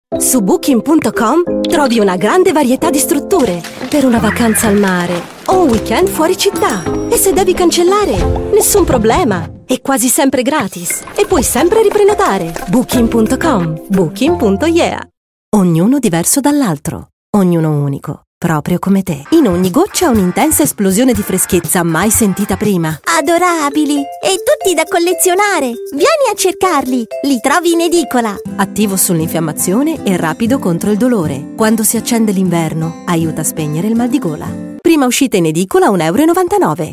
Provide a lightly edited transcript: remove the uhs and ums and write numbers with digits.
Su Booking.com trovi una grande varietà di strutture per una vacanza al mare o un weekend fuori città. E se devi cancellare, nessun problema. È quasi sempre gratis e puoi sempre riprenotare. Booking.com. Booking.yeah. Ognuno diverso dall'altro. Ognuno unico. Proprio come te. In ogni goccia un'intensa esplosione di freschezza mai sentita prima. Adorabili! E tutti da collezionare! Vieni a cercarli! Li trovi in edicola! Attivo sull'infiammazione e rapido contro il dolore. Quando si accende l'inverno, aiuta a spegnere il mal di gola. Prima uscita in edicola €1,99.